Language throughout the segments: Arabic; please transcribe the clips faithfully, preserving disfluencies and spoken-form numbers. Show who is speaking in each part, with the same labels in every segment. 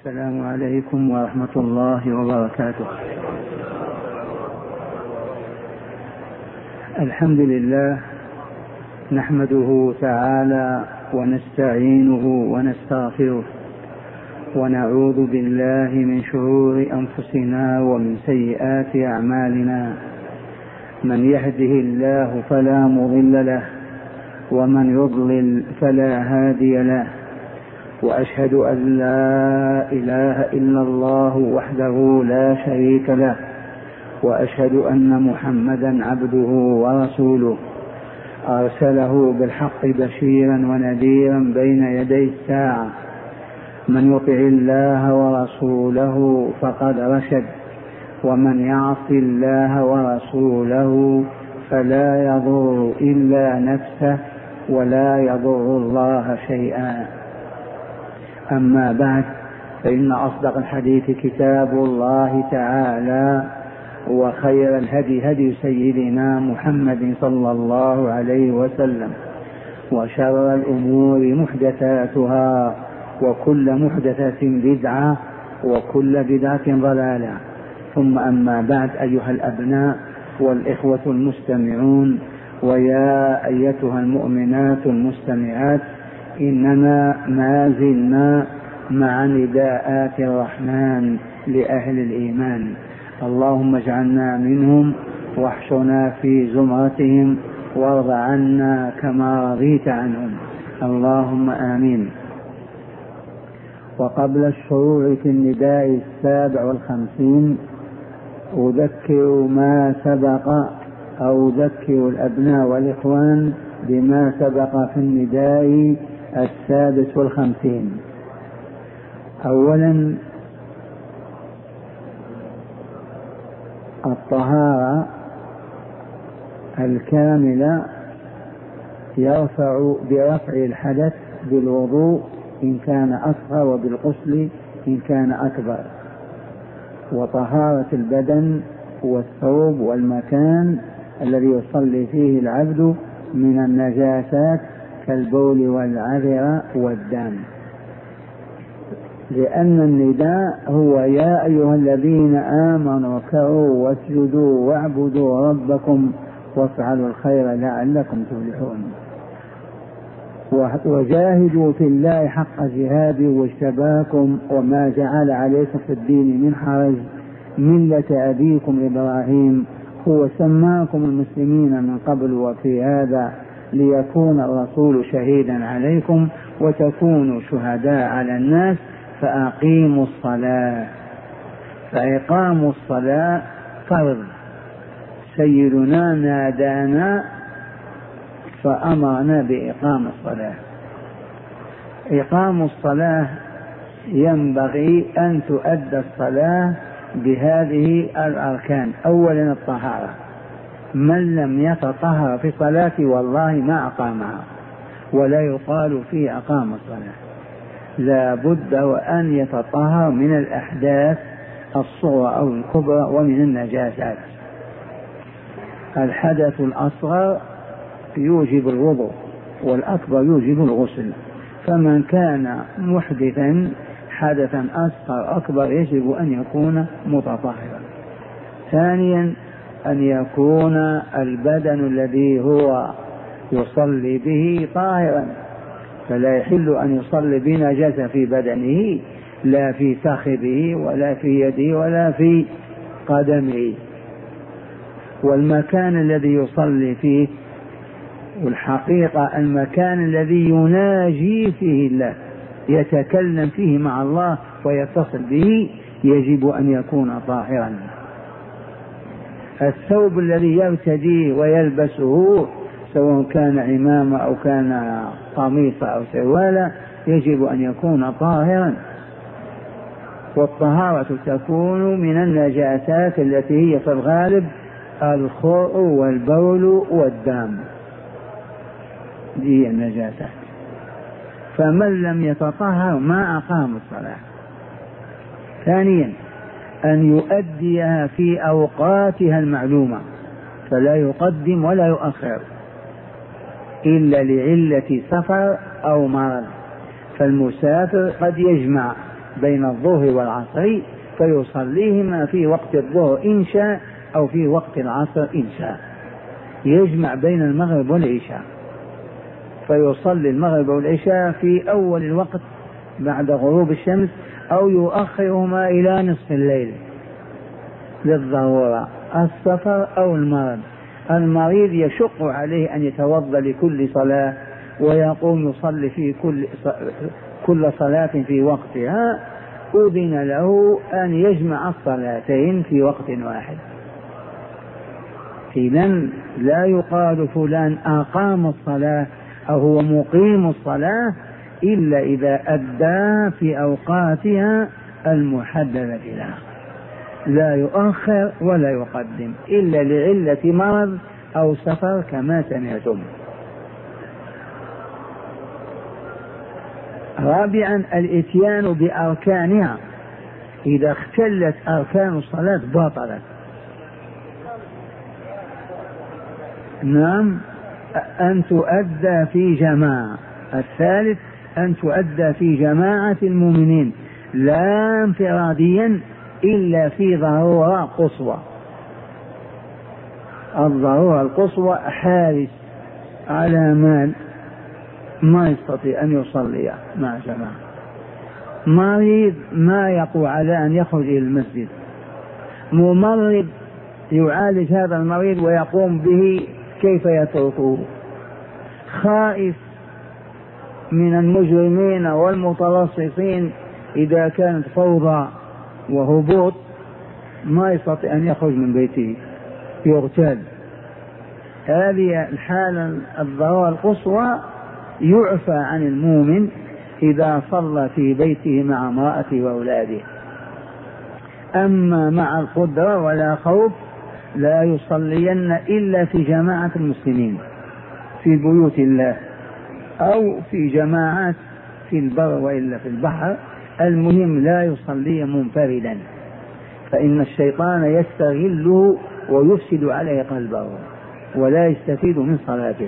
Speaker 1: السلام عليكم ورحمة الله وبركاته. الحمد لله نحمده تعالى ونستعينه ونستغفره ونعوذ بالله من شرور أنفسنا ومن سيئات أعمالنا. من يهده الله فلا مضل له ومن يضلل فلا هادي له، وأشهد أن لا إله إلا الله وحده لا شريك له، وأشهد أن محمدا عبده ورسوله أرسله بالحق بشيرا ونذيرا بين يدي الساعة. من يطع الله ورسوله فقد رشد، ومن يعص الله ورسوله فلا يضر إلا نفسه ولا يضر الله شيئا. أما بعد، فإن أصدق الحديث كتاب الله تعالى، وخير الهدي هدي سيدنا محمد صلى الله عليه وسلم، وشر الأمور محدثاتها، وكل محدثة بدعة، وكل بدعة ضلالة. ثم أما بعد، أيها الأبناء والإخوة المستمعون، ويا أيتها المؤمنات المستمعات، إننا ما زلنا مع نداءات الرحمن لأهل الإيمان. اللهم اجعلنا منهم واحشنا في زمرتهم وارض عنا كما رضيت عنهم، اللهم آمين. وقبل الشروع في النداء السابع والخمسين أذكر ما سبق أو أذكر الأبناء والإخوان بما سبق في النداء السادس والخمسين. أولا، الطهارة الكاملة يرفع برفع الحدث بالوضوء إن كان أصغر، وبالغسل إن كان أكبر. وطهارة البدن والثوب والمكان الذي يصلي فيه العبد من النجاسات كالبول والعذرة والدم، لأن النداء هو يا أيها الذين آمنوا اركعوا واسجدوا واعبدوا ربكم وافعلوا الخير لعلكم تفلحون. وجاهدوا في الله حق جهاده واجتباكم وما جعل عليكم في الدين من حرج، ملة أبيكم إبراهيم هو سماكم المسلمين من قبل وفي هذا ليكون الرسول شهيدا عليكم وتكونوا شهداء على الناس، فأقيموا الصلاة. فإقام الصلاة فرض. سيدنا نادانا فأمرنا بإقام الصلاة. إقام الصلاة ينبغي أن تؤدى الصلاة بهذه الأركان. أولا الطهارة، من لم يتطهر في صلاة والله ما أقامها، ولا يقال فيه أقام الصلاة. لا بد وأن يتطهر من الأحداث الصغرى أو الكبرى ومن النجاسات. الحدث الأصغر يوجب الوضوء، والأكبر يوجب الغسل. فمن كان محدثا حدثا أصغر أكبر يجب أن يكون متطهرا. ثانيا، أن يكون البدن الذي هو يصلي به طاهرا، فلا يحل أن يصلي بنجاسة في بدنه، لا في فخذه ولا في يده ولا في قدمه. والمكان الذي يصلي فيه، والحقيقة المكان الذي يناجي فيه الله يتكلم فيه مع الله ويتصل به يجب أن يكون طاهرا. الثوب الذي يرتديه ويلبسه سواء كان عمامة أو كان قميص أو سروالة يجب أن يكون طاهرا. والطهارة تكون من النجاسات التي هي في الغالب الخوء والبول والدم، دي النجاسات. فمن لم يتطهر ما أقام الصلاة. ثانيا، أن يؤديها في أوقاتها المعلومة، فلا يقدم ولا يؤخر إلا لعلة سفر أو مرض. فالمسافر قد يجمع بين الظهر والعصر فيصليهما في وقت الظهر إن شاء أو في وقت العصر إن شاء، يجمع بين المغرب والعشاء، فيصلي المغرب والعشاء في أول الوقت بعد غروب الشمس أو يؤخرهما إلى نصف الليل للضرورة، السفر أو المرض. المريض يشق عليه أن يتوضأ لكل صلاة ويقوم يصلي في كل كل صلاة في وقتها، أذن له أن يجمع الصلاتين في وقت واحد. إذن لا يقال فلان أقام الصلاة أو هو مقيم الصلاة إلا إذا أدى في أوقاتها المحددة له، لا يؤخر ولا يقدم إلا لعلة مرض أو سفر كما سمعتم. رابعا الإتيان بأركانها، إذا اختلت أركان الصلاة باطلت. نعم، أن تؤدى في جماعة. الثالث أن تؤدى في جماعة المؤمنين لا انفراديا إلا في ضرورة قصوى. الضرورة القصوى حارس على مال ما يستطيع أن يصلي مع جماعة، مريض ما يقوى على أن يخرج إلى المسجد، ممرض يعالج هذا المريض ويقوم به كيف يتركه، خائف من المجرمين والمتلصصين إذا كانت فوضى وهبوط ما يستطيع أن يخرج من بيته يغتال. هذه الحالة الضرورة القصوى يعفى عن المؤمن إذا صلى في بيته مع امرأته وأولاده. أما مع القدرة ولا خوف لا يصلين إلا في جماعة المسلمين في بيوت الله أو في جماعات في البر وإلا في البحر، المهم لا يصلي منفردا فإن الشيطان يستغله ويفسد عليه قلبه ولا يستفيد من صلاته.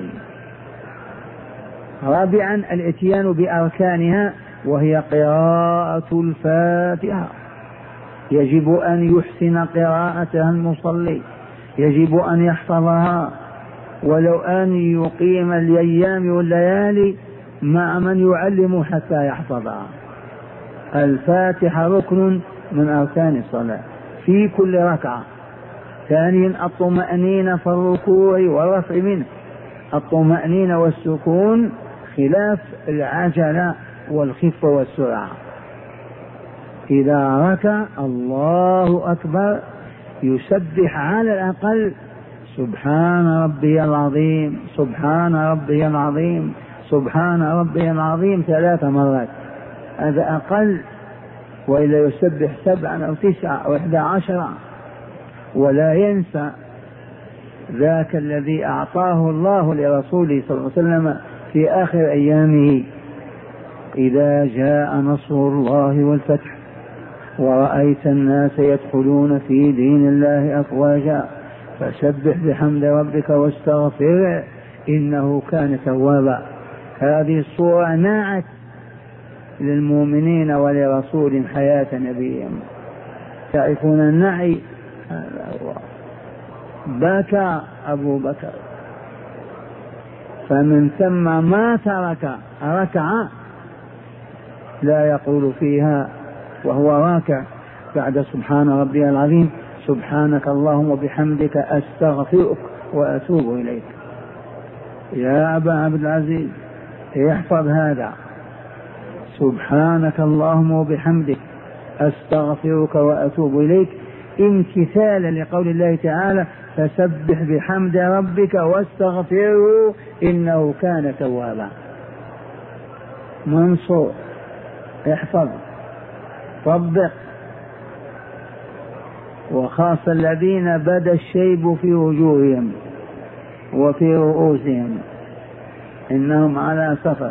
Speaker 1: رابعا الاتيان بأركانها وهي قراءة الفاتحة، يجب أن يحسن قراءتها المصلي، يجب أن يحفظها ولو أن يقيم الأيام والليالي مع من يعلم حتى يحفظها. الفاتحة ركن من أركان الصلاة في كل ركعة. ثانيا الطمأنينة في الركوع والرفع منه، الطمأنينة والسكون خلاف العجلة والخفة والسرعة. إذا ركع الله أكبر يسبح على الأقل سبحان ربي العظيم سبحان ربي العظيم سبحان ربي العظيم ثلاث مرات، هذا أقل، وإلا يسبح سبعا أو تسعة أو إحدى عشرة. ولا ينسى ذاك الذي أعطاه الله لرسوله صلى الله عليه وسلم في آخر أيامه: إذا جاء نصر الله والفتح ورأيت الناس يدخلون في دين الله أفواجا فسبح بحمد ربك واستغفره إنه كان توابا. هذه الصورة ناعت للمؤمنين ولرسول حياة نبيهم. تعرفون النعي؟ هذا هو. بكى أبو بكر، فمن ثم ما ترك ركعة لا يقول فيها وهو راكع بعد سبحان ربي العظيم سبحانك اللهم وبحمدك أستغفرك وأتوب إليك. يا أبا عبد العزيز احفظ هذا: سبحانك اللهم وبحمدك أستغفرك وأتوب إليك، امتثالا لقول الله تعالى: فسبح بحمد ربك واستغفره إنه كان توابا. منصور احفظ طبق. وخاصة الذين بدا الشيب في وجوههم وفي رؤوسهم إنهم على سفر.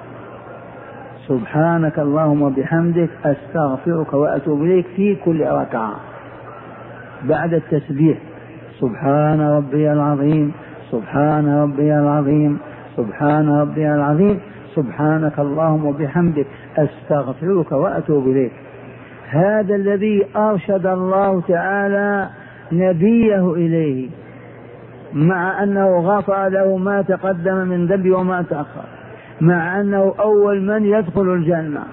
Speaker 1: سبحانك اللهم وبحمدك أستغفرك وأتوب إليك في كل ركعة بعد التسبيح: سبحان ربي العظيم سبحان ربي العظيم سبحان ربي العظيم سبحانك اللهم وبحمدك أستغفرك وأتوب إليك. هذا الذي أرشد الله تعالى نبيه إليه، مع أنه غفر له ما تقدم من ذنبه وما تأخر، مع أنه أول من يدخل الجنة.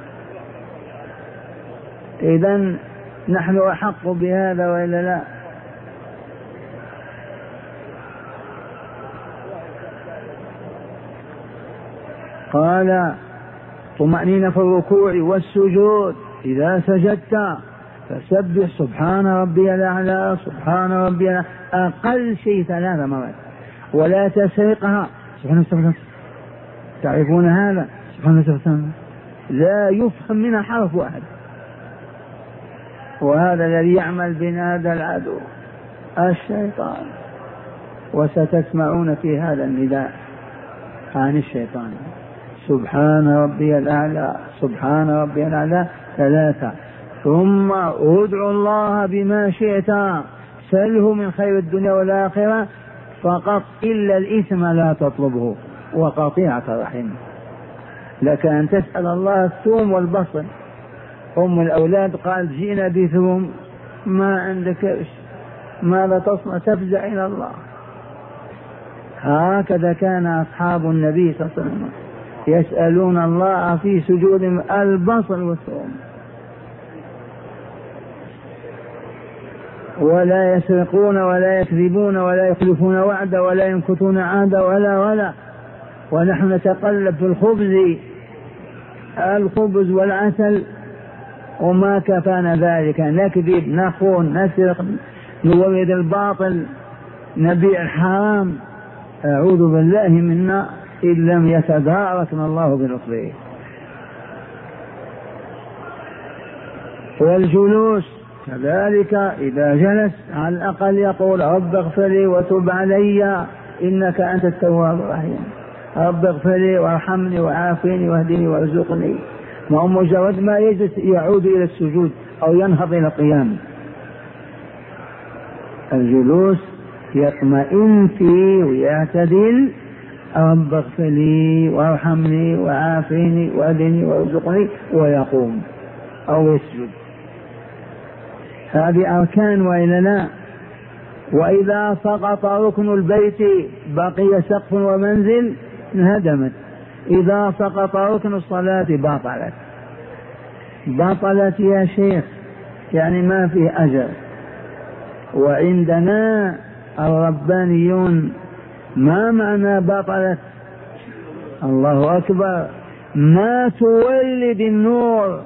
Speaker 1: إذن نحن أحق بهذا وإلا لا؟ قال طمأنينة في الركوع والسجود، إذا سجدت فسبح سبحان ربي الأعلى سبحان ربي الأعلى أقل شيء ثلاث مرات، ولا تسرقها. سبحان الله، تعرفون هذا؟ سبحان الله لا يفهم منها حرف واحد. وهذا الذي يعمل بنا هذا العدو الشيطان، وستسمعون في هذا النداء عن الشيطان. سبحان ربي الأعلى سبحان ربي الأعلى ثلاثة، ثم ادعوا الله بما شئت سله من خير الدنيا والآخرة فقط إلا الإثم لا تطلبه وقطيعة الرحم. لك أن تسأل الله الثوم والبصل. أم الأولاد قال جئنا بثوم، ما عندك ماذا تصنع؟ تفزع إلى الله. هكذا كان أصحاب النبي صلى الله عليه وسلم يسألون الله في سجودهم البصل والثوم. ولا يسرقون ولا يكذبون ولا يخلفون وعدا ولا ينكثون عهدا ولا ولا ونحن نتقلب في الخبز الخبز والعسل وما كفانا ذلك، نكذب نخون نسرق نورد الباطل نبيع الحرام، أعوذ بالله منا إن لم يتداركنا الله بلطفه. والجلوس كذلك، إذا جلس على الأقل يقول رب اغفر لي وتب علي إنك أنت التواب الرحيم، رب اغفر لي وارحمني وعافني واهدني وارزقني. ما هو مجرد ما يجلس يعود إلى السجود أو ينهض إلى القيام. الجلوس يطمئن فيه ويعتدل، رب اغفر لي وارحمني وعافني واهدني وارزقني، ويقوم أو يسجد. هذه أركان وإلا لا؟ وإذا سقط ركن البيت بقي سقف ومنزل انهدمت. إذا سقط ركن الصلاة بطلت. بطلت يا شيخ، يعني ما فيه أجر. وعندنا الربانيون ما معنى بطلت؟ الله أكبر، ما تولد النور،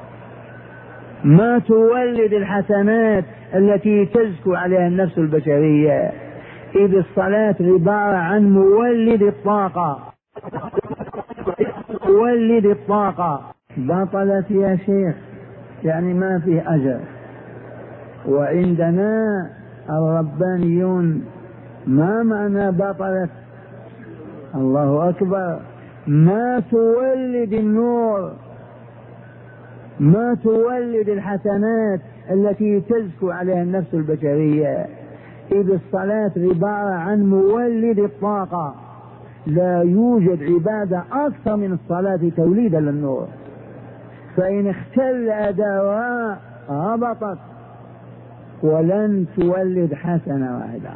Speaker 1: ما تولد الحسنات التي تزكو عليها النفس البشرية. إذ الصلاة عبارة عن مولد الطاقة، مولد الطاقة. بطلت يا شيخ يعني ما فيه أجر. وعندنا الربانيون ما معنى بطلت؟ الله أكبر، ما تولد النور، ما تولد الحسنات التي تزكو عليها النفس البشرية. إذ الصلاة عبارة عن مولد الطاقة. لا يوجد عبادة أكثر من الصلاة توليدا للنور، فإن اختل أداؤها هبطت ولن تولد حسنة واحدة.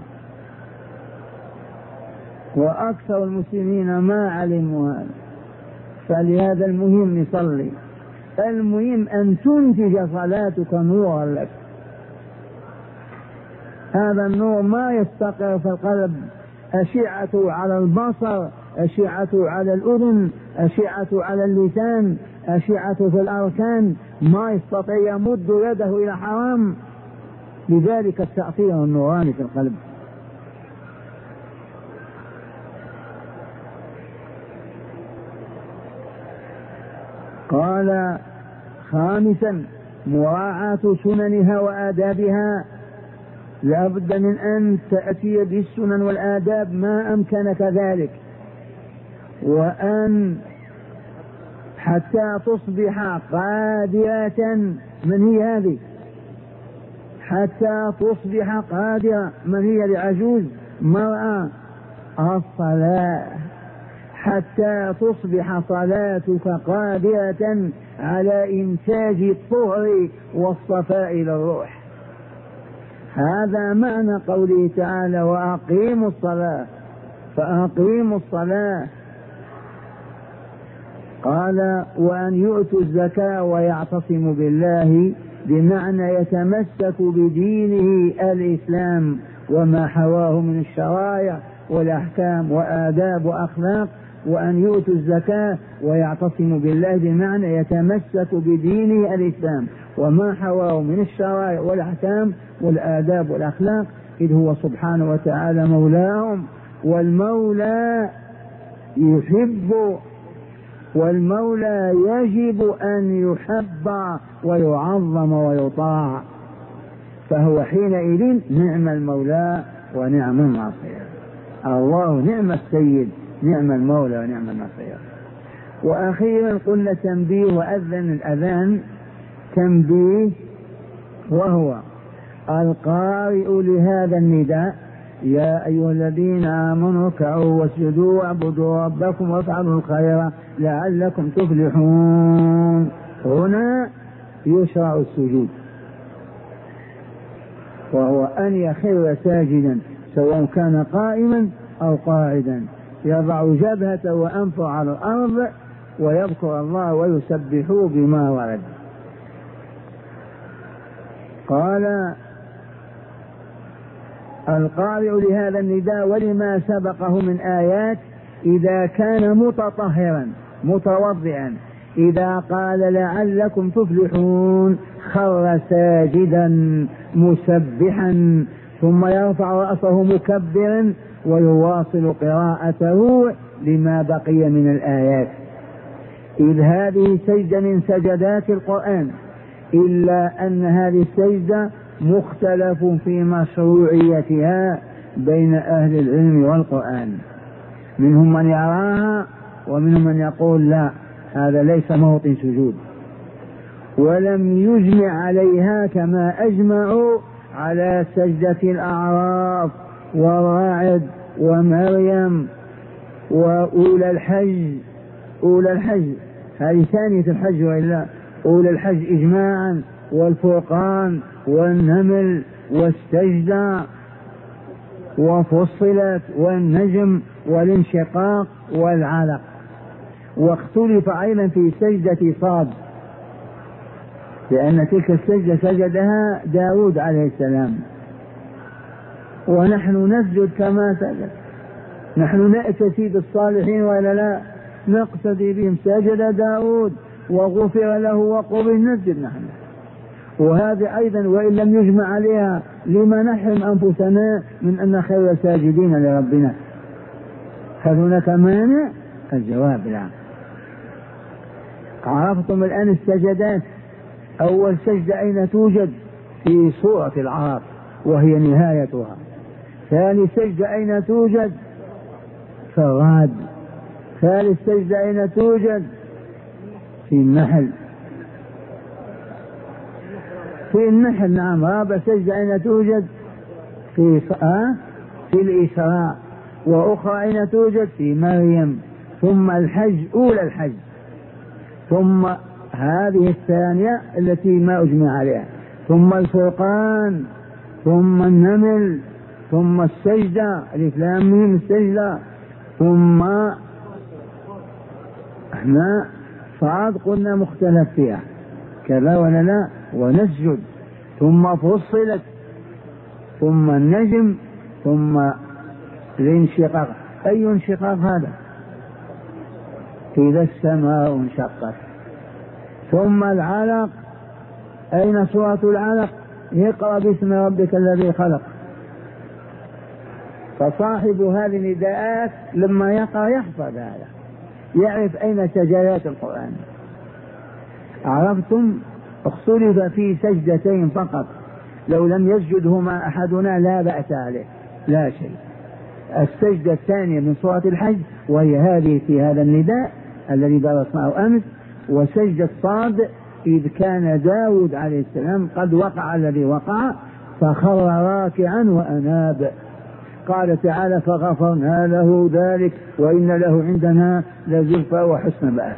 Speaker 1: وأكثر المسلمين ما علموا هذا، فلهذا المهم نصلي. المهم أن تنتج صلاتك نورا لك. هذا النور ما يستقر في القلب، أشعته على البصر، أشعته على الأذن، أشعته على اللسان، أشعته في الأركان، ما يستطيع يمد يده إلى حرام. لذلك التأثير النوراني في القلب. قال خامسا مراعاة سننها وآدابها. لا بد من أن تأتي بالسنن والآداب ما أمكنك ذلك، وأن حتى تصبح قادرة. من هي هذه؟ حتى تصبح قادرة. من هي؟ لعجوز مرأة. الصلاة. حتى تصبح صلاتك قادرة على إنتاج الطهر والصفاء للروح. هذا معنى قوله تعالى وأقيموا الصلاة، فأقيموا الصلاة. قال وأن يؤتوا الزكاة ويعتصموا بالله، بمعنى يتمسك بدينه الإسلام وما حواه من الشرائع والأحكام وآداب وأخلاق. وأن يؤتوا الزكاة ويعتصموا بالله بمعنى يتمسك بدينه الإسلام وما حواه من الشرائع والأحكام والآداب والأخلاق، إذ هو سبحانه وتعالى مولاهم، والمولى يحب، والمولى يجب أن يحب ويعظم ويطاع، فهو حينئذ نعم المولى ونعم الناصر. الله نعم السيد، نعم المولى ونعم النصير. وأخيرا قلنا تنبيه وأذن الأذان تنبيه، وهو القارئ لهذا النداء يا أيها الذين آمنوا اركعوا واسجدوا واعبدوا ربكم وافعلوا الخير لعلكم تفلحون. هنا يشرع السجود، وهو أن يخر ساجدا سواء كان قائما أو قاعدا، يضع جبهته وأنفه على الأرض ويذكر الله ويسبحه بما ورد. قال القارئ لهذا النداء ولما سبقه من آيات إذا كان متطهرا متوضئا، إذا قال لعلكم تفلحون خر ساجدا مسبحا ثم يرفع رأسه مكبرا ويواصل قراءته لما بقي من الآيات، إذ هذه سجدة من سجدات القرآن، إلا أن هذه السجدة مختلف في مشروعيتها بين أهل العلم والقرآن، منهم من يراها ومنهم من يقول لا هذا ليس موطن سجود، ولم يجمع عليها كما أجمعوا على سجدة الأعراف والرعد ومريم وأولى الحج. أولى الحج هذه ثانية الحج، وإلا أولى الحج إجماعا، والفرقان والنمل والسجدة وفصلت والنجم والانشقاق والعلق. واختلف أيضا في سجدة صاد، لأن تلك السجدة سجدها داود عليه السلام، ونحن نسجد كما سجد، نحن نأتي بالصالحين ولا لا نقتدي بهم، سجد داود وغفر له وقبل نسجد نحن. وهذا أيضا وإن لم يجمع عليها لما نحرم أنفسنا من أن خير ساجدين لربنا؟ هل هناك مانع؟ الجواب لا. عرفتم الآن السجدات. أول سجدة أين توجد؟ في سورة العراف وهي نهايتها. ثاني سجدة أين توجد؟ في الرعد. ثالث سجدة أين توجد؟ في النحل. في النحل نعم. رابع سجدة أين توجد؟ في آه في الإسراء. وأخرى أين توجد؟ في مريم. ثم الحج، أولى الحج، ثم هذه الثانية التي ما أجمع عليها، ثم الفرقان، ثم النمل، ثم السجدة الف لام ميم السجدة، ثم احنا صاد قلنا مختلف فيها كذا ولا لا ونسجد، ثم فصلت، ثم النجم، ثم الانشقاق. أي انشقاق هذا؟ إذا السماء انشقت. ثم العلق. أين سورة العلق؟ اقرأ باسم ربك الذي خلق. فصاحب هذه النداءات لما يقرأ يحفظ هذا، يعرف أين سجدات القرآن. عرفتم؟ اختلف في سجدتين فقط، لو لم يسجدهما أحدنا لا بأس عليه، لا شيء. السجدة الثانية من سورة الحج وهي هذه في هذا النداء الذي درسناه أمس، وسجدة صاد إذ كان داود عليه السلام قد وقع الذي وقع فخر راكعا وأناب. قال تعالى فغفرنا له ذلك وإن له عندنا لزلفى وحسن مآب.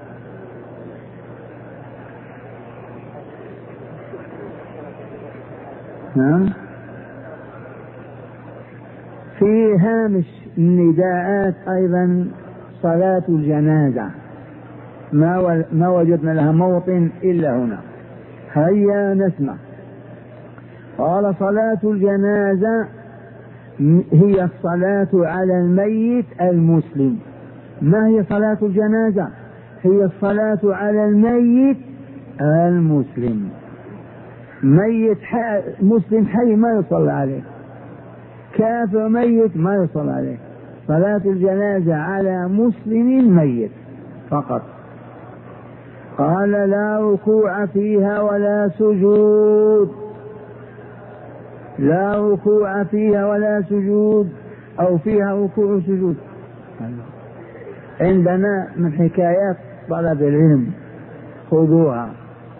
Speaker 1: نعم. في هامش النداءات أيضا صلاة الجنازة ما ما وجدنا لها موطن إلا هنا. هيا نسمع. قال صلاة الجنازة هي الصلاة على الميت المسلم. ما هي صلاة الجنازة؟ هي الصلاة على الميت المسلم. ميت حي مسلم حي ما يصلى عليه، كافر ميت ما يصلى عليه. صلاة الجنازة على مسلم ميت فقط. قال لا ركوع فيها ولا سجود، لا ركوع فيها ولا سجود، أو فيها ركوع وسجود. عندنا من حكايات طلب العلم خذوها.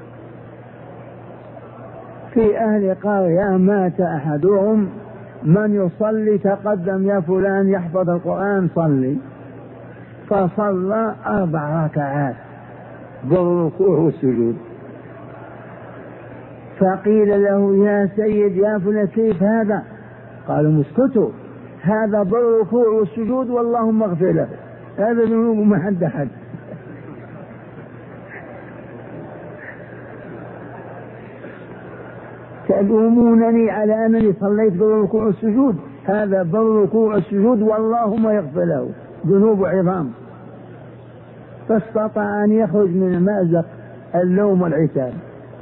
Speaker 1: في أهل قرية مات أحدهم، من يصلي تقدم يا فلان يحفظ القرآن صلي، فصلى أربع ركعات بالركوع والسجود. فقيل له يا سيد يا فلان كيف هذا؟ قالوا مسكتوا، هذا بالركوع والسجود واللهم اغفر له، هذا ذنوب ما حد أحد. تلومونني على أنني صليت بالركوع والسجود، هذا بالركوع والسجود واللهم يغفر له، ذنوب عظام. فاستطاع أن يخرج من مأزق اللوم والعتاب.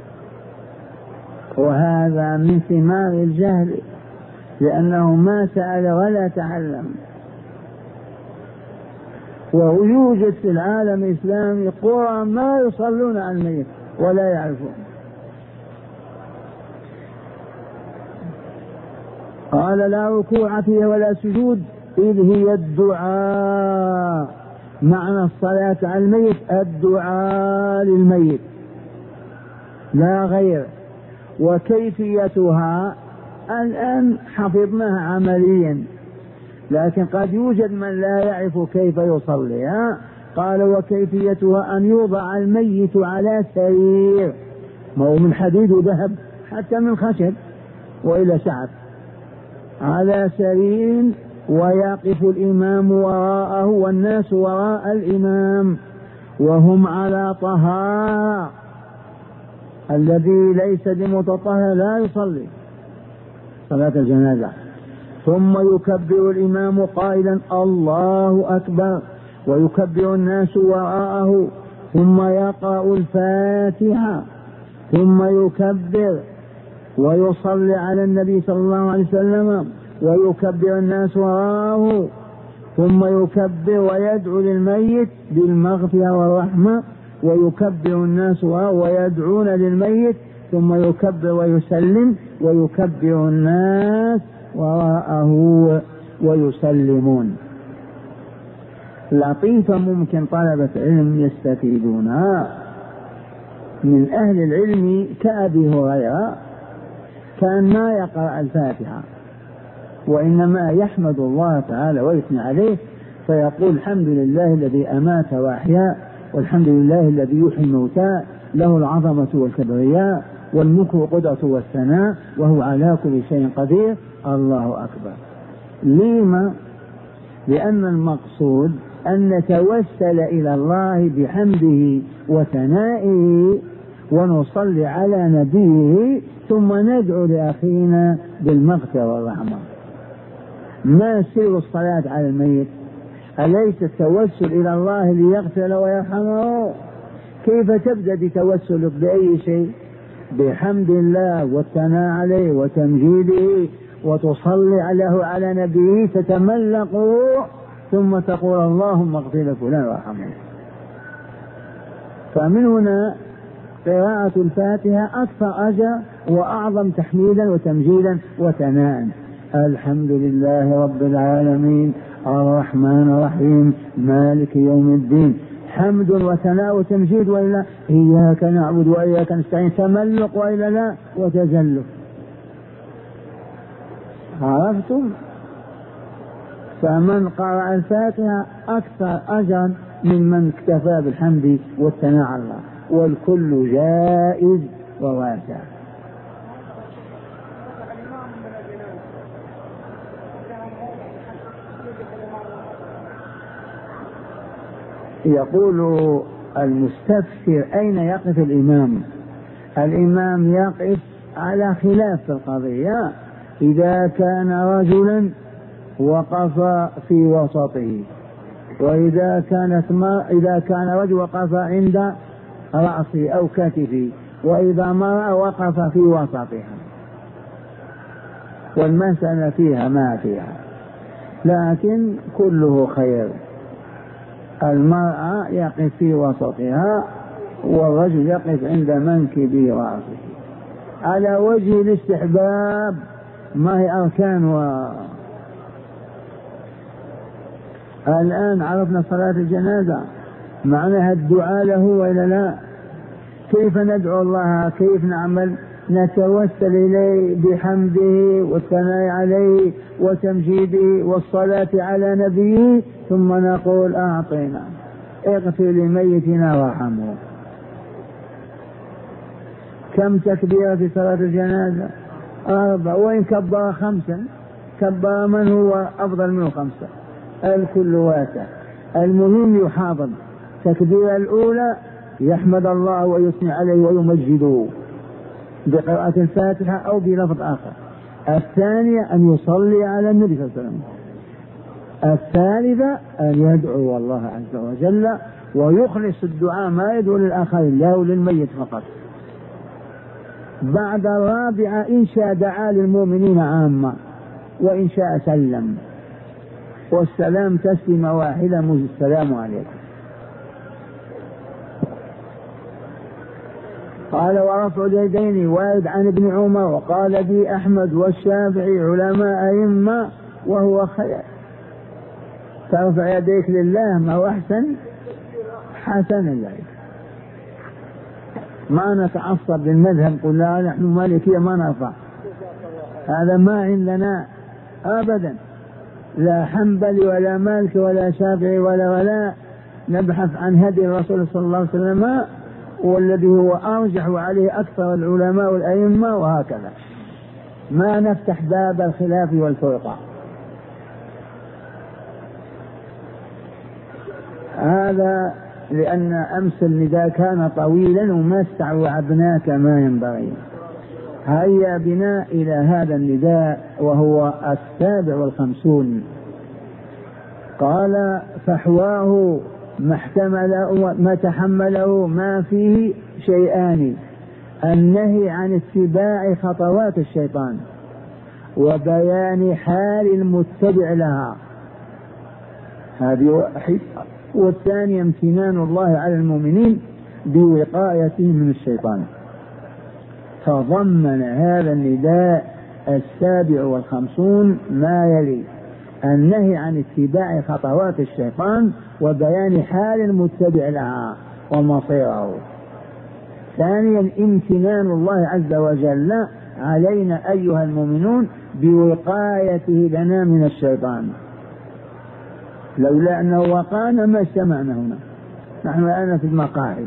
Speaker 1: وهذا من ثمار الجهل، لأنه ما سأل ولا تعلم. ويوجد في العالم الإسلامي قرى ما يصلون على الميت ولا يعرفون. قال لا ركوع فيها ولا سجود إذ هي الدعاء. معنى الصلاة على الميت الدعاء للميت لا غير. وكيفيتها الآن حفظناها عمليا، لكن قد يوجد من لا يعرف كيف يصلي. قال وكيفيتها أن يوضع الميت على سرير، ما هو من حديد وذهب حتى من خشب وإلى شعر، على سرير، ويقف الإمام وراءه والناس وراء الإمام وهم على طهارة. الذي ليس بمتطهر لا يصلي صلاة الجنازة. ثم يكبر الإمام قائلا الله أكبر، ويكبر الناس وراءه، ثم يقرأ الفاتحة، ثم يكبر ويصلي على النبي صلى الله عليه وسلم، ويكبر الناس وراءه، ثم يكبر ويدعو للميت بالمغفرة والرحمة، ويكبر الناس وراءه ويدعون للميت، ثم يكبر ويسلم، ويكبر الناس وراءه ويسلمون. لطيفة ممكن طلبة علم يستفيدونها من أهل العلم كأبي هريرة، كان ما يقرأ الفاتحة وإنما يحمد الله تعالى ويثني عليه، فيقول الحمد لله الذي أمات وأحيا، والحمد لله الذي يحيي الموتى، له العظمة والكبرياء والملك والقدرة والثناء، وهو على كل شيء قدير، الله أكبر. لما؟ لأن المقصود أن نتوسل إلى الله بحمده وثنائه، ونصلي على نبيه، ثم ندعو لأخينا بالمغفرة والرحمة. ما سر الصلاة على الميت؟ أليس التوسل إلى الله ليغفر له ويرحمه؟ كيف تبدأ بتوسلك بأي شيء؟ بحمد الله والثناء عليه وتمجيده، وتصلي عليه على نبيه، تتملقه، ثم تقول اللهم اغفر لفلان وارحمه. فمن هنا قراءة الفاتحة أكثر أجر وأعظم تحميدا وتمجيدا وثناء. الحمد لله رب العالمين الرحمن الرحيم مالك يوم الدين، حمد وثناء وتمجيد، وإلا إياك نعبد وإياك نستعين، تملق وإلا لا وتزلف. عرفتم؟ فمن قرأ الفاتحة أكثر أجرا ممن اكتفى بالحمد والثناء على الله، والكل جائز وواسع. يقول المستفسر أين يقف الإمام؟ الإمام يقف على خلاف في القضية. إذا كان رجلا وقف في وسطه، وإذا كانت ما إذا كان رجل وقف عند رأسه أو كتفه، وإذا مرأة وقف في وسطها، والمسألة فيها ما فيها، لكن كله خير. المرأة يقف في وسطها، والرجل يقف عند منكب رأسه على وجه الاستحباب، ما هي أركان. و... الآن عرفنا صلاة الجنازة معناها الدعاء له وإلا لا؟ كيف ندعو الله؟ كيف نعمل؟ نتوسل إليه بحمده والثناء عليه وتمجيده والصلاة على نبيه، ثم نقول أعطينا اغفر لميتنا وارحمه. كم تكبيرة في صلاة الجنازة؟ أربع، وإن كبر خمسا كبر من هو أفضل منه خمسة، الكل واسع. المهم يحافظ تكبيرة الأولى يحمد الله ويثني عليه ويمجده بقراءة الفاتحة أو بلفظ آخر. الثانية أن يصلي على النبي صلى الله عليه وسلم. الثالثة أن يدعو الله عز وجل ويخلص الدعاء، ما يدعو للآخرين، لا للميت فقط. بعد الرابعة إن شاء دعا للمؤمنين عامة، وإن شاء سلم، والسلام تسليمة واحدة، السلام عليكم. قال ورفع اليدين وارد عن ابن عمر، وقال بي أحمد والشافعي علماء أئمة، وهو خير. ترفع يديك لله ما هو أحسن حسن الله. ما نتعصب للمذهب، قل لا نحن مالكية ما نرفع، هذا ما عندنا أبدا، لا حنبلي ولا مالك ولا شافعي ولا ولا نبحث عن هدي الرسول صلى الله عليه وسلم، والذي هو أرجح عليه أكثر العلماء والأئمة، وهكذا ما نفتح باب الخلاف والفرقة. هذا لأن أمس النداء كان طويلا وما استوعبناه كما ينبغي. هيا بنا إلى هذا النداء وهو السابع والخمسون. قال فحواه ما احتمله ما تحمله ما فيه شيئان: النهي عن اتباع خطوات الشيطان، وبيان حال المتبع لها، هذه واحد. والثاني امتنان الله على المؤمنين بوقايتهم من الشيطان. فضمن هذا النداء السابع والخمسون ما يلي: النهي عن اتباع خطوات الشيطان، وبيان حال المتبع لها ومصيره. ثانيا امتنان الله عز وجل علينا أيها المؤمنون بوقايته لنا من الشيطان، لولا أنه وقانا ما اجتمعنا هنا، نحن الآن في المقاعد.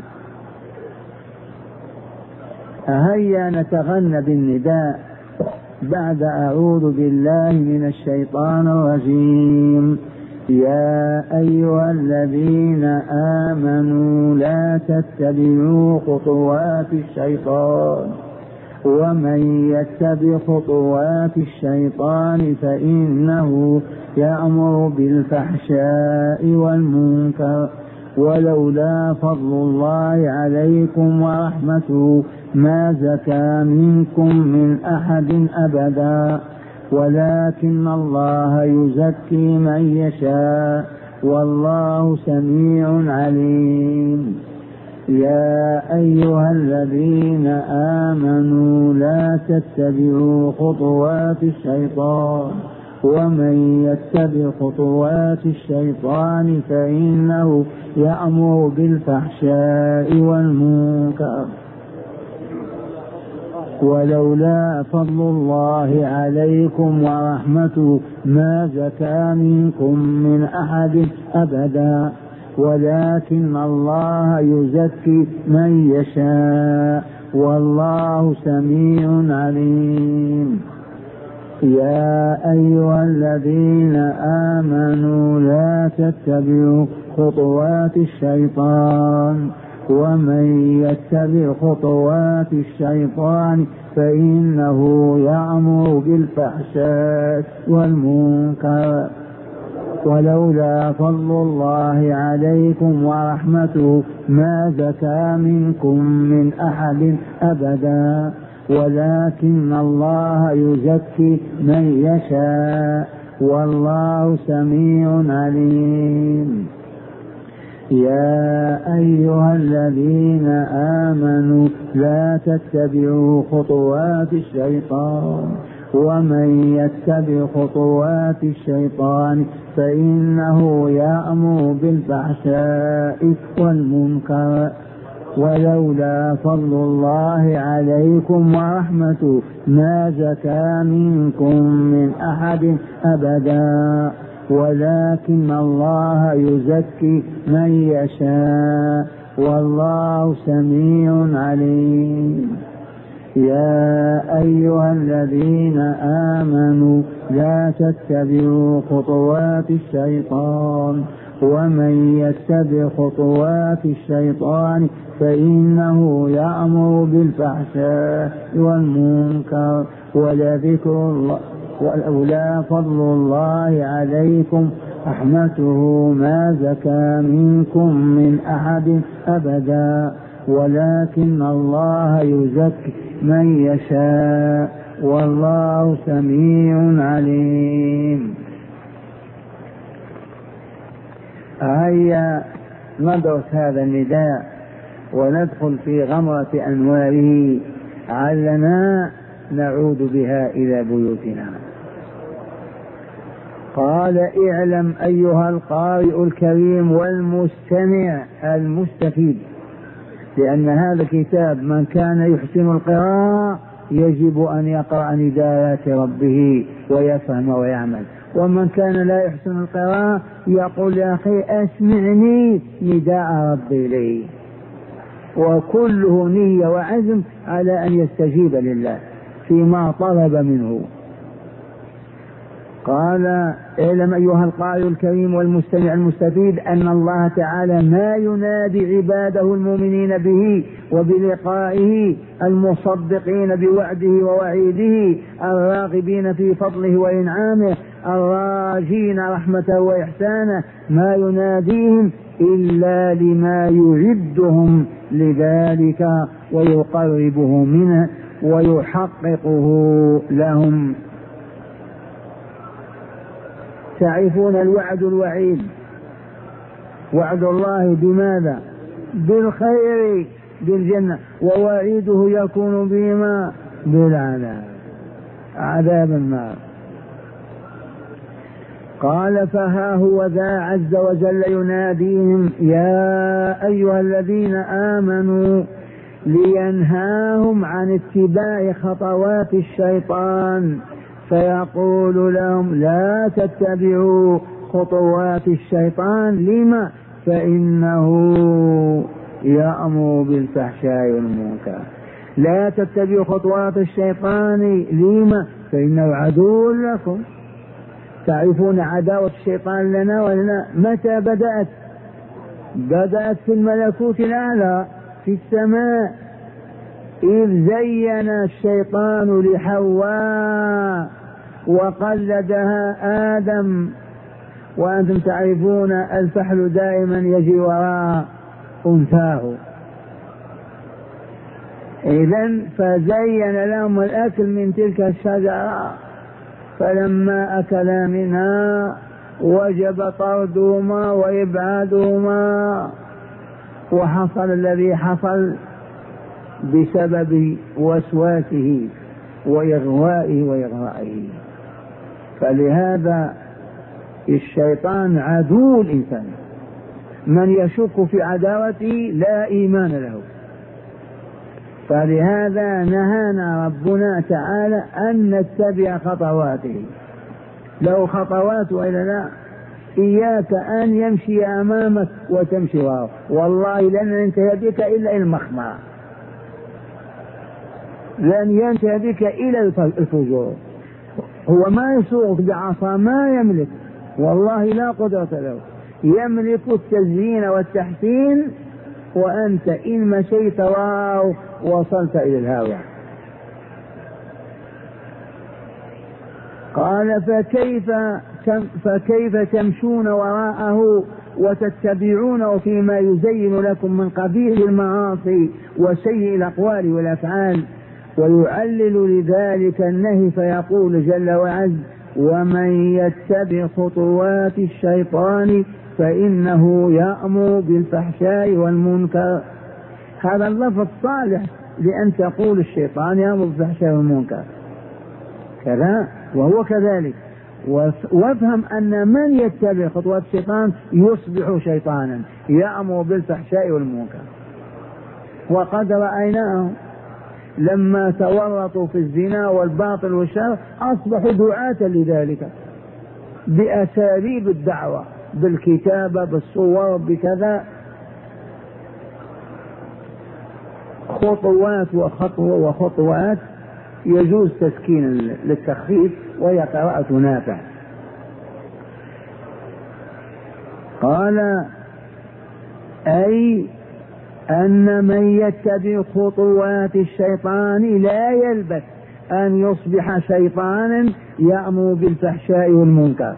Speaker 1: هيا نتغنى بالنداء بعد أعوذ بالله من الشيطان الرجيم. يا أيها الذين آمنوا لا تتبعوا خطوات الشيطان، ومن يتبع خطوات الشيطان فإنه يأمر بالفحشاء والمنكر، ولولا فضل الله عليكم ورحمته ما زكى منكم من أحد أبدا، ولكن الله يزكي من يشاء والله سميع عليم. يا أيها الذين آمنوا لا تتبعوا خطوات الشيطان، ومن يتبع خطوات الشيطان فإنه يأمر بالفحشاء والمنكر. ولولا فضل الله عليكم ورحمته ما زكى منكم من أحد أبدا ولكن الله يزكي من يشاء والله سميع عليم. يا أيها الذين آمنوا لا تتبعوا خطوات الشيطان ومن يتبع خطوات الشيطان فإنه يأمر بالفحشاء والمنكر ولولا فضل الله عليكم ورحمته ما زكى منكم من أحد أبدا ولكن الله يزكي من يشاء والله سميع عليم. يا أيها الذين آمنوا لا تتبعوا خطوات الشيطان ومن يتبع خطوات الشيطان فإنه يأمر بالفحشاء والمنكر ولولا فضل الله عليكم ورحمته ما زكى منكم من أحد أبدا ولكن الله يزكي من يشاء والله سميع عليم. يا أيها الذين آمنوا لا تتبعوا خطوات الشيطان ومن يتبع خطوات الشيطان فإنه يأمر بالفحشاء والمنكر ولذكر الله ولولا فضل الله عليكم رحمته ما زكى منكم من أحد أبدا ولكن الله يزكي من يشاء والله سميع عليم. هيا ندرس هذا النداء وندخل في غمرة أنواره علنا نعود بها إلى بيوتنا. قال اعلم أيها القارئ الكريم والمستمع المستفيد، لأن هذا الكتاب من كان يحسن القراءة يجب أن يقرأ نداءات ربه ويفهم ويعمل، ومن كان لا يحسن القراءة يقول يا أخي أسمعني نداء ربي لي، وكله نية وعزم على أن يستجيب لله فيما طلب منه. قال اعلم أيها القارئ الكريم والمستمع المستفيد أن الله تعالى ما ينادي عباده المؤمنين به وبلقائه المصدقين بوعده ووعيده الراغبين في فضله وإنعامه الراجين رحمته وإحسانه، ما يناديهم إلا لما يعدهم لذلك ويقربه منه ويحققه لهم. تعرفون الوعد الوعيد، وعد الله بماذا؟ بالخير بالجنة، ووعيده يكون بما؟ بالعذاب، عذاب النار. قال فها هو ذا عز وجل يناديهم يا أيها الذين آمنوا لينهاهم عن اتباع خطوات الشيطان، فيقول لهم لا تتبعوا خطوات الشيطان. لما؟ فإنه يأمر بالفحشاء والمنكر. لا تتبعوا خطوات الشيطان. لما؟ فإنه عدو لكم. تعرفون عداوة الشيطان لنا ولنا متى بدأت؟ بدأت في الملكوت الأعلى في السماء، إذ زين الشيطان لحواء وقلدها آدم، وأنتم تعرفون الفحل دائما يجي وراء أنثاه. إذن فزين لهم الأكل من تلك الشجرة، فلما أكلا منها وجب طردهما وإبعادهما، وحصل الذي حصل بسبب وسواسه وإغوائه وإغرائه. فلهذا الشيطان عدو الإنسان، من يشك في عداوته لا إيمان له. فلهذا نهانا ربنا تعالى أن نتبع خطواته. لو خطوات وإلا لا، إياك أن يمشي أمامك وتمشي وراءه، والله لن ينتهي بك إلا إلى المخمعة، لن ينتهي بك إلى الفجور. هو ما يسوق بعصا، ما يملك، والله لا قدرة له، يملك التزيين والتحسين، وأنت إن مشيت وراءه وصلت إلى الهاوية. قال فكيف فكيف تمشون وراءه وتتبعونه فيما يزين لكم من قبيح المعاصي وسيء الأقوال والأفعال. ويعلل لذلك النهي فيقول جل وعز: ومن يتبع خطوات الشيطان فإنه يأمر بالفحشاء والمنكر. هذا اللفظ صالح لأن تقول الشيطان يأمر بالفحشاء والمنكر كذا، وهو كذلك. وافهم أن من يتبع خطوات الشيطان يصبح شيطانا يأمر بالفحشاء والمنكر. وقد رأيناه لما تورطوا في الزنا والباطل والشر أصبحوا دعاة لذلك بأساليب الدعوة، بالكتابة، بالصور، بكذا. خطوات وخطوة وخطوات يجوز تسكين للتخفيف، وهي قراءة نافع. قال أي أن من يتبع خطوات الشيطان لا يلبث أن يصبح شيطانا يأمر بالفحشاء والمنكر.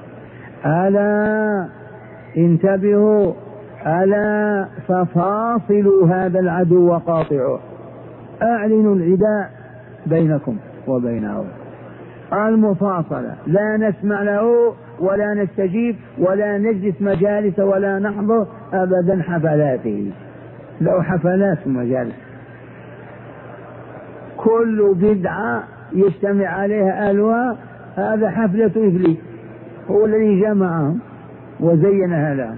Speaker 1: ألا انتبهوا، ألا ففاصلوا هذا العدو وقاطعوه، أعلنوا العداء بينكم وبينه. المفاصلة، لا نسمع له ولا نستجيب ولا نجلس مجالس ولا نحضر أبدا حفلاته. لو حفلات في مجالس، كل بدعة يجتمع عليها أهلها، هذا حفلة إبليس، هو الذي جمعهم وزينها لهم.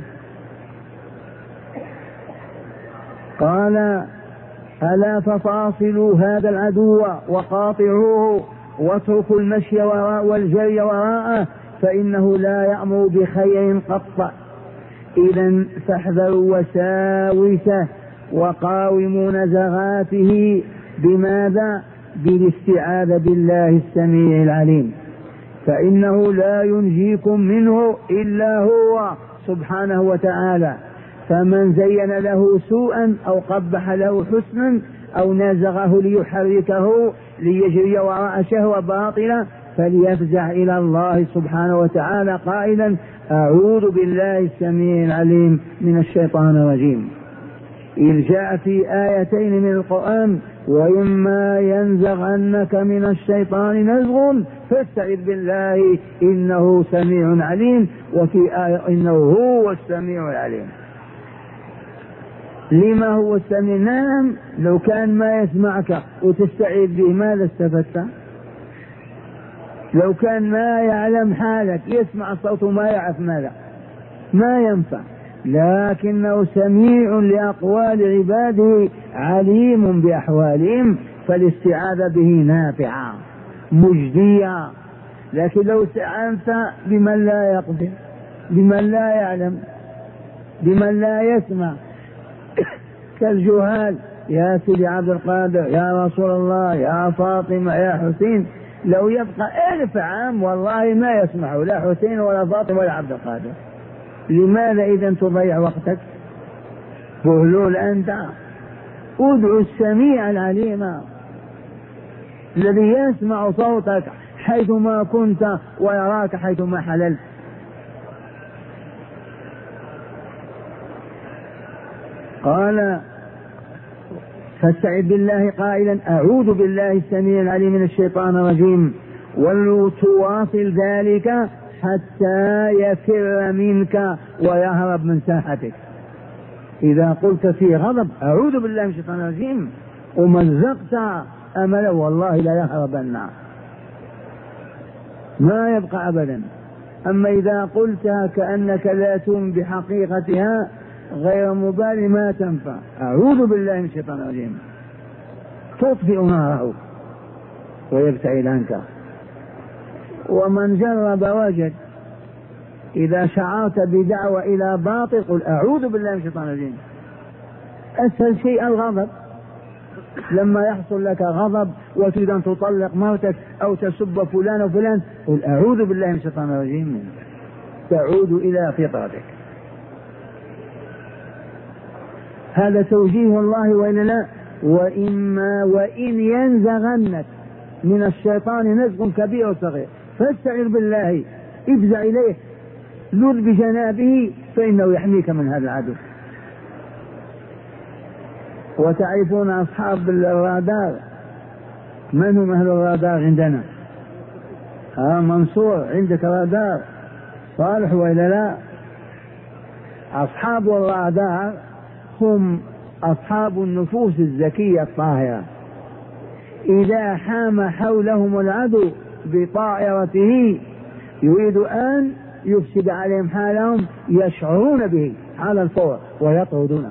Speaker 1: قال ألا ففاصلوا هذا العدو وقاطعوه واتركوا المشي وراء والجري وراءه فإنه لا يأمر بخير قط. إذا فاحذروا وساوسه وقاوموا نزغاته. بماذا؟ بالاستعاذة بالله السميع العليم، فإنه لا ينجيكم منه إلا هو سبحانه وتعالى. فمن زين له سوءا أو قبح له حسنا أو نازغه ليحركه ليجري وراء شهوة باطلة فليفزع إلى الله سبحانه وتعالى قائلا: أعوذ بالله السميع العليم من الشيطان الرجيم. إذ جاء في آيتين من القرآن: وإما ينزغنك من الشيطان نزغ فاستعذ بالله إنه سميع عليم، وفي آية إنه هو السميع العليم. لما هو السميع؟ نعم، لو كان ما يسمعك وتستعيذ به ماذا استفدت؟ لو كان ما يعلم حالك، يسمع الصوت وما يعرف ماذا، ما ينفع. لكنه سميع لأقوال عباده عليم بأحوالهم، فالاستعاذة به نافعة مجدية. لكن لو استعنت بمن لا يقدر، بمن لا يعلم، بمن لا يسمع كالجهال: يا سيدي عبد القادر، يا رسول الله، يا فاطمة، يا حسين، لو يبقى ألف عام والله ما يسمعه لا حسين ولا فاطمة ولا عبد القادر. لماذا إذا تضيع وقتك؟ بهلول أنت. ادعو السميع العليم الذي يسمع صوتك حيثما كنت ويراك حيثما حللت. قال: فاستعذ بالله قائلا: أعوذ بالله السميع العليم من الشيطان الرجيم، ولتواصل ذلك حتى يفر منك ويهرب من ساحتك. إذا قلت في غضب أعوذ بالله من الشيطان الرجيم ومزقت أمله والله لا يهربن، ما يبقى أبدا. أما إذا قلتها كأنك لا تؤمن بحقيقتها غير مبالي ما تنفع. أعوذ بالله من الشيطان الرجيم. تطفئ ناره ويبتعد عنك. ومن جرب وجد. إذا شعرت بدعوة إلى باطل قل أعوذ بالله من الشيطان الرجيم. أسهل شيء الغضب. لما يحصل لك غضب وتريد أن تطلق مرتك أو تسب فلان وفلان قل أعوذ بالله من الشيطان الرجيم، تعود إلى فطرتك. هذا توجيه الله وإلا لا. وإما وإن ينزغنك من الشيطان نزغ كبير وصغير فاستعذ بالله، افزع إليه، لذ بجنابه فإنه يحميك من هذا العدو. وتعرفون أصحاب الرادار، من هم أهل الرادار عندنا؟ ها منصور عندك رادار صالح وإلا لا؟ أصحاب الرادار هم أصحاب النفوس الزكية الطاهرة، إذا حام حولهم العدو بطائرته يريد أن يفسد عليهم حالهم يشعرون به على الفور ويطردونه.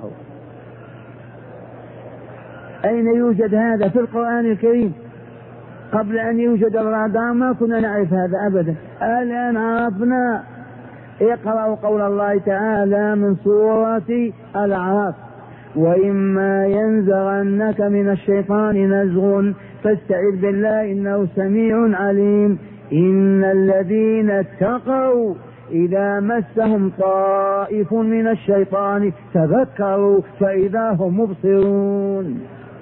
Speaker 1: أين يوجد هذا؟ في القرآن الكريم. قبل أن يوجد الرادار ما كنا نعرف هذا أبدا، الآن عرفنا. اقرأوا قول الله تعالى من سورة الأعراف: وإما ينزغنك من الشيطان نزغ فاستعذ بالله إنه سميع عليم. إن الذين اتقوا إذا مسهم طائف من الشيطان تذكروا فإذا هم مبصرون.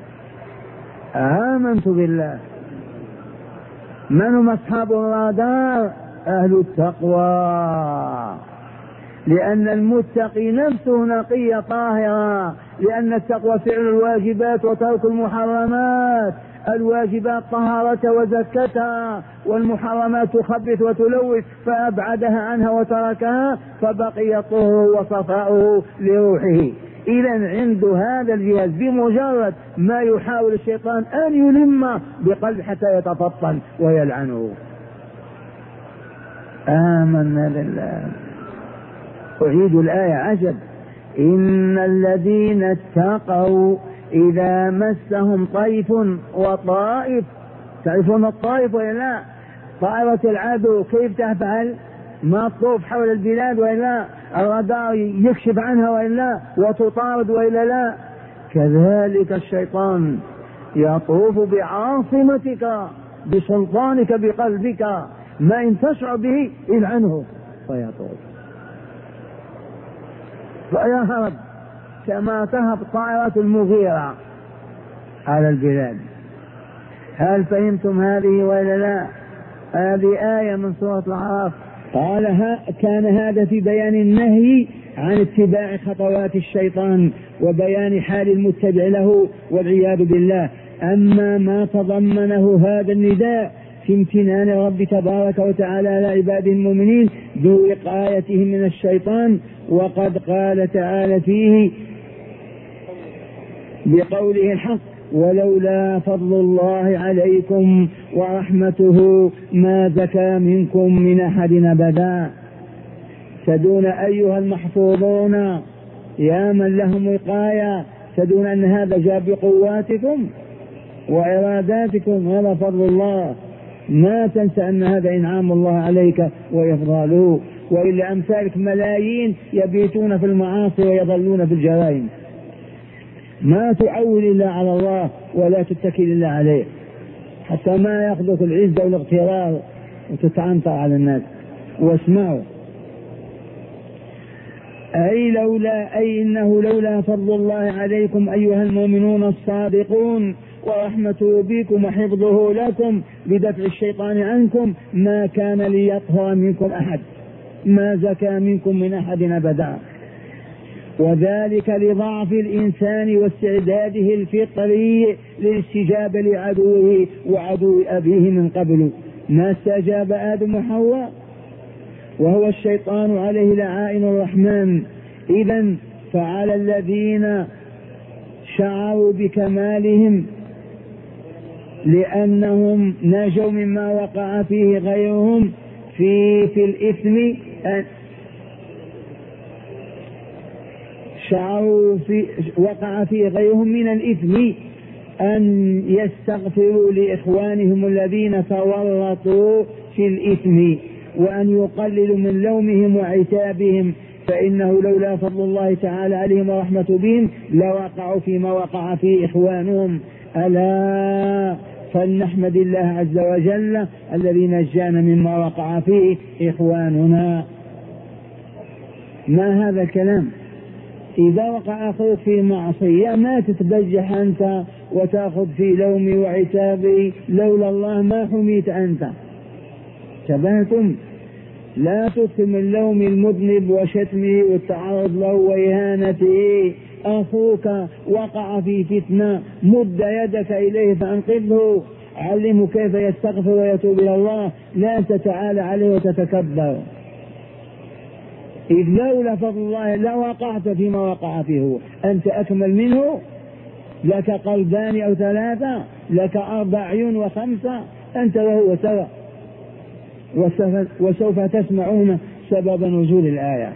Speaker 1: آمنت بالله. من هم أصحاب الرادار؟ أهل التقوى، لأن المتقي نفسه نقية طاهرة، لأن التقوى فعل الواجبات وترك المحرمات. الواجبات طهارة وزكتها، والمحرمات تخبث وتلوث فأبعدها عنها وتركها فبقي طهره وصفاؤه لروحه. إذا عند هذا الجهاز بمجرد ما يحاول الشيطان أن يلم بقلب حتى يتفطن ويلعنه. آمنا بالله. أعيد الآية عجب: إن الذين اتقوا إذا مسهم طيف وطائف. تعرفون الطائف ولا لا؟ طائرة العدو كيف تفعل؟ ما تطوف حول البلاد وإلا الرادار يكشف عنها وإلا وتطارد وإلا لا. كذلك الشيطان يطوف بعاصمتك بسلطانك بقلبك، ما إن تشعر به يلعنه فيطوف فيهرب كما تهب طائرة المغيرة على البلاد. هل فهمتم هذه ولا لا؟ هذه آية من سورة الأعراف. قال ها كان هذا في بيان النهي عن اتباع خطوات الشيطان وبيان حال المتبع له والعياذ بالله. أما ما تضمنه هذا النداء في امتنان الرب تبارك وتعالى على عباده المؤمنين بوقايتهم من الشيطان، وقد قال تعالى فيه بقوله الحق: ولولا فضل الله عليكم ورحمته ما زكى منكم من أحد أبدا. تدون أيها المحفوظون يا من لهم وقاية، تدون أن هذا جاء بقواتكم وإراداتكم، هذا فضل الله. ما تنسى أن هذا إنعام الله عليك وإفضاله، وإلا أمثالك ملايين يبيتون في المعاصي ويظلون في الجرائم. ما تعول إلا على الله ولا تتكل إلا عليه، حتى ما يأخذك العزة والاغترار وتتعنطر على الناس. واسمعوا: أي لولا أي إنه لولا فضل الله عليكم أيها المؤمنون الصادقون ورحمته بكم وحفظه لكم بدفع الشيطان عنكم ما كان ليطهر منكم أحد، ما زكى منكم من أحد أبدا. وذلك لضعف الإنسان واستعداده الفطري للاستجابة لعدوه وعدو أبيه من قبل، ما استجاب آدم وحواء وهو الشيطان عليه لعائن الرحمن. إذن فعلى الذين شعروا بكمالهم لأنهم نجوا مما وقع فيه غيرهم في في الإثم أن شعروا في وقع فيه غيرهم من الإثم أن يستغفروا لإخوانهم الذين تورطوا في الإثم، وأن يقللوا من لومهم وعتابهم، فإنه لولا فضل الله تعالى عليهم ورحمة بهم لوقعوا فيما وقع فيه إخوانهم. ألا فلنحمد الله عز وجل الذي نجانا مما وقع فيه إخواننا. ما هذا الكلام؟ إذا وقع أخوك في معصية ما تتبجح أنت وتأخذ في لومي وعتابي، لولا الله ما حميت أنت. تبهتم؟ لا تكثر من لوم المذنب وشتمه والتعرض له وإهانته. أخوك وقع في فتنة، مد يدك إليه فأنقذه، علمه كيف يستغفر ويتوب إلى الله، لا تتعالى عليه وتتكبر. إذ لولا فضل الله لوقعت فيما وقع فيه هو. أنت أكمل منه، لك قلبان أو ثلاثة، لك أربع عيون وخمسة، أنت وهو سوا. وسوف تسمعون سبب نزول الآية.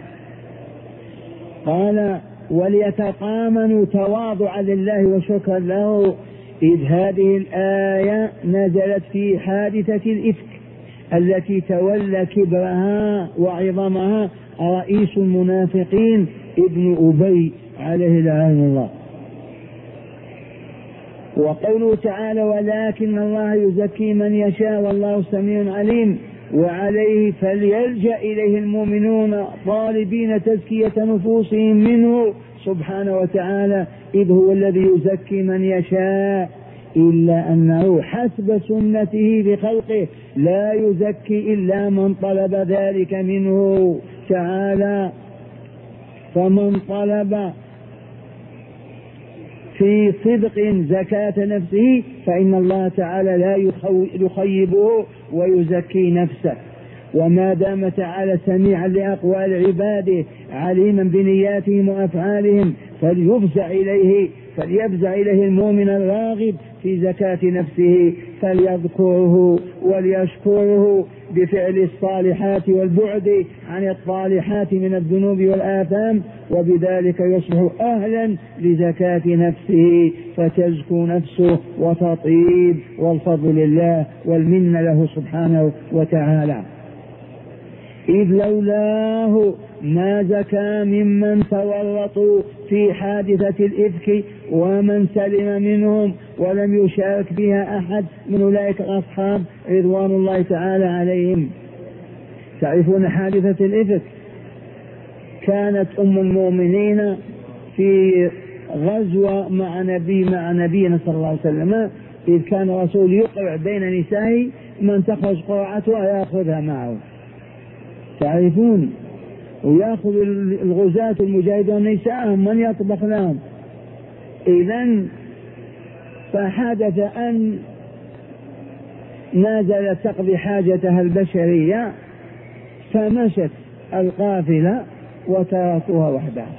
Speaker 1: قال وليتقامنوا تواضعا لله وشكرا له، إذ هذه الآية نزلت في حادثة الإفك التي تولى كبرها وعظمها رئيس المنافقين ابن أبي عليه لعنة الله. وقوله تعالى ولكن الله يزكي من يشاء والله سميع عليم، وعليه فليلجأ إليه المؤمنون طالبين تزكية نفوسهم منه سبحانه وتعالى، إذ هو الذي يزكي من يشاء، إلا أنه حسب سنته بخلقه لا يزكي إلا من طلب ذلك منه تعالى. فمن طلب في صدق زكاة نفسه فإن الله تعالى لا يخيبه ويزكي نفسه. وما دام تعالى سميعا لأقوال عباده عليما بنياتهم وأفعالهم فليفزع إليه فليفزع إليه المؤمن الراغب في زكاة نفسه، فليذكره وليشكره بفعل الصالحات والبعد عن الطالحات من الذنوب والآثام، وبذلك يصبح أهلا لزكاة نفسه فتزكو نفسه وتطيب، والفضل لله والمن له سبحانه وتعالى. إذ لولاه ما زكى ممن تورطوا في حادثة الإفك ومن سلم منهم ولم يشارك بها أحد من أولئك الأصحاب رضوان الله تعالى عليهم. تعرفون حادثة الإفك؟ كانت أم المؤمنين في غزوة مع نبي مع نبينا صلى الله عليه وسلم، إذ كان رسول يقرع بين نسائه من تخرج قرعتها يأخذها معه. تعرفون؟ ويأخذ الغزاة المجاهدون نساءهم من يطبخ لهم. إذن فحدث أن نازلت تقضي حاجتها البشرية فمشت القافلة وتركوها وحدها،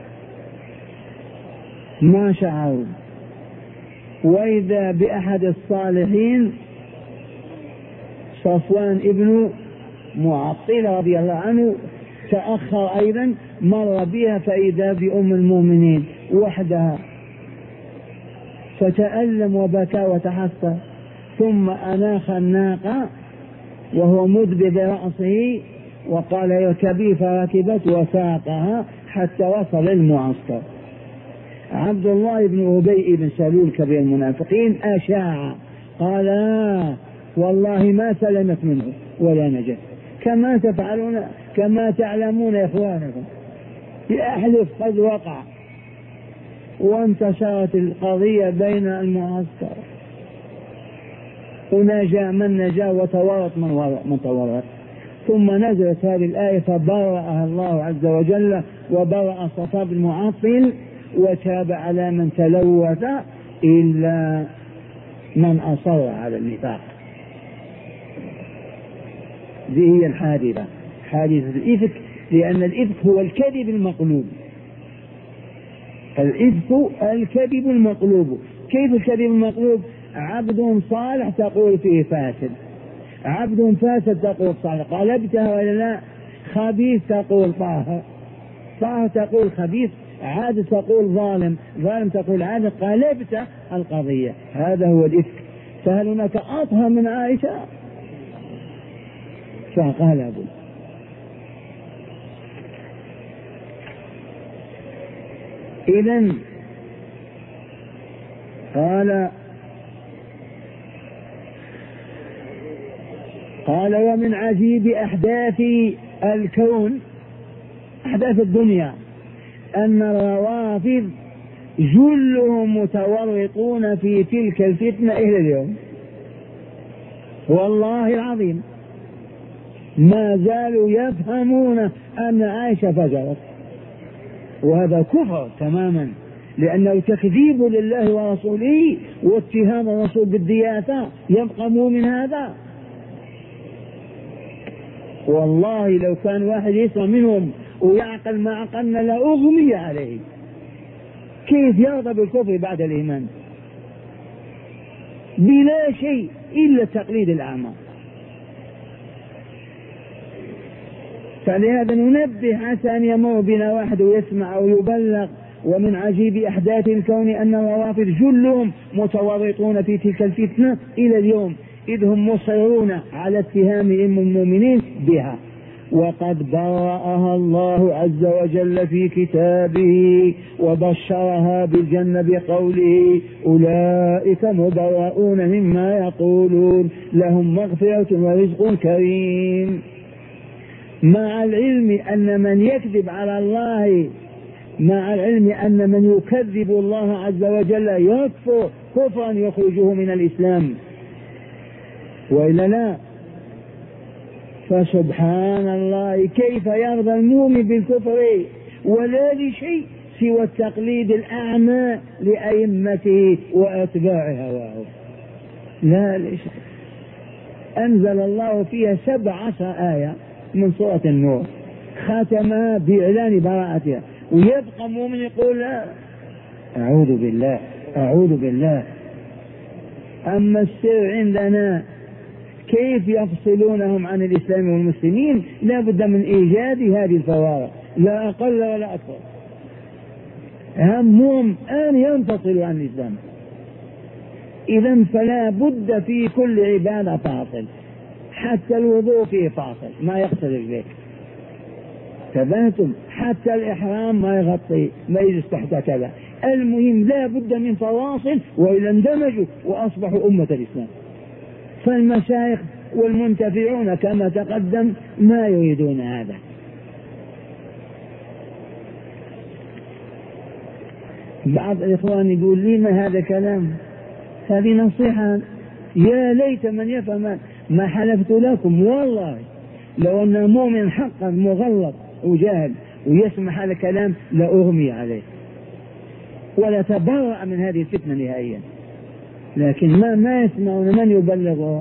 Speaker 1: ما شعروا. وإذا بأحد الصالحين صفوان ابن معطل رضي الله عنه تأخر أيضا، مر بها فإذا بأم المؤمنين وحدها، فتألم وبكى وتحسر، ثم أناخ الناقة وهو مدبر برأسه وقال اركبي، فركبت وساقها حتى وصل المعسكر. عبد الله بن أبي بن سلول كبير المنافقين أشاع، قال والله ما سلمت منه ولا نجت، كما تفعلون كما تعلمون يا إخوانكم، يحلف قد وقع. وانتشرت القضية بين المعسكر، ونجا من نجا وتورط من, من تورط. ثم نزلت هذه الآية فبرأها الله عز وجل وبرأ صفوان بن معطل وتاب على من تلوث إلا من أصر على النفاق. ذي هي الحادثة، حادثة الإفك، لأن الإفك هو الكذب المقلوب. الإفك الكذب المقلوب. كيف الكذب المقلوب؟ عبد صالح تقول فيه فاسد، عبد فاسد تقول صالح، قلبتها ولا لا؟ خبيث تقول طاهر، طاهر تقول خبيث، عاد تقول ظالم، ظالم تقول عاد، قلبت القضية. هذا هو الإفك. فهل هناك أطهر من عائشة؟ فقلبوا. إذن قال قال ومن عجيب أحداث الكون، أحداث الدنيا، أن الروافض جلهم متورطون في تلك الفتنة إلى اليوم. والله العظيم ما زالوا يفهمون أن عائشة فجرت، وهذا كفر تماما، لأنه تكذيب لله ورسوله واتهام الرسول بالدياثة. يبقى مؤمن هذا؟ والله لو كان واحد يسمع منهم ويعقل ما عقلنا لأغمي عليه. كيف يرضى بالكفر بعد الإيمان بلا شيء إلا تقليد الأعمى؟ فلهذا ننبه حتى أن يمر بنا واحد ويسمع أو يبلغ. ومن عجيب أحداث الكون أن الروافض جلهم متورطون في تلك الفتنة إلى اليوم، إذ هم مصرون على اتهام أم المؤمنين بها، وقد برأها الله عز وجل في كتابه وبشرها بالجنة بقوله أولئك مبرؤون مما يقولون لهم مغفرة ورزق كريم. مع العلم أن من يكذب على الله، مع العلم أن من يكذب الله عز وجل يكفر كفرا يخرجه من الإسلام، وإلا لا؟ فسبحان الله كيف يرضى المؤمن بالكفر ولا لشيء سوى التقليد الأعمى لأئمته وأتباع هواه؟ لا لشيء. أنزل الله فيها سبع عشر آية من سورة النور، ختمها بإعلان براءتها، ويبقى مؤمن يقول لا، أعوذ بالله أعوذ بالله. أما السر عندنا كيف يفصلونهم عن الإسلام والمسلمين؟ لا بد من إيجاد هذه الفوارق، لا أقل ولا أكثر. همهم أن ينفصلوا عن الإسلام. إذن فلا بد في كل عبادة فاصل، حتى الوضوء فيه فاصل ما يغسل رجليك، تبهتم، حتى الإحرام ما يغطي ما يجلس تحت كذا. المهم لا بد من فواصل، وإلا اندمجوا وأصبحوا أمة الإسلام. فالمشايخ والمنتفعون كما تقدم ما يريدون هذا. بعض الإخوان يقول لي ما هذا كلام، هذه نصيحة، يا ليت من يفهم ما حلفت لكم. والله لو أن مؤمن حقا مغلط وجاهل ويسمع هذا الكلام لأغمي عليه ولا تبرأ من هذه الفتنة نهائيا، لكن ما ما يسمعون من يبلغهم.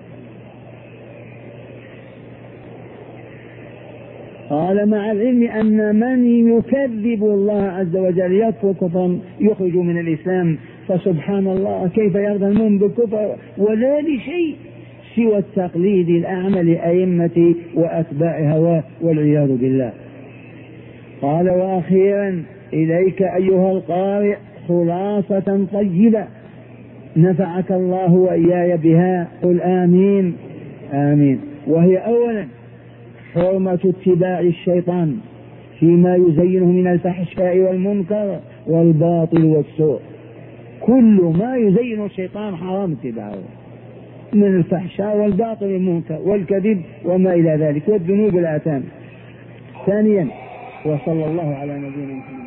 Speaker 1: قال مع العلم أن من يكذب الله عز وجل يكفر كفرا يخرج من الإسلام. فسبحان الله كيف يرضى المؤمن بالكفر ولا لشيء سوى التقليد الأعمى لأئمة وأتباع هواه والعياذ بالله. قال وأخيرا إليك أيها القارئ خلاصة طيبة نفعك الله وإياي بها، قل آمين آمين. وهي أولا حرمة اتباع الشيطان فيما يزينه من الفحشاء والمنكر والباطل والسوء. كل ما يزينه الشيطان حرام اتباعه من الفحشاء والباطل والمنكر والكذب وما إلى ذلك والذنوب الآثام. ثانيا وصلى الله على نبينا محمد.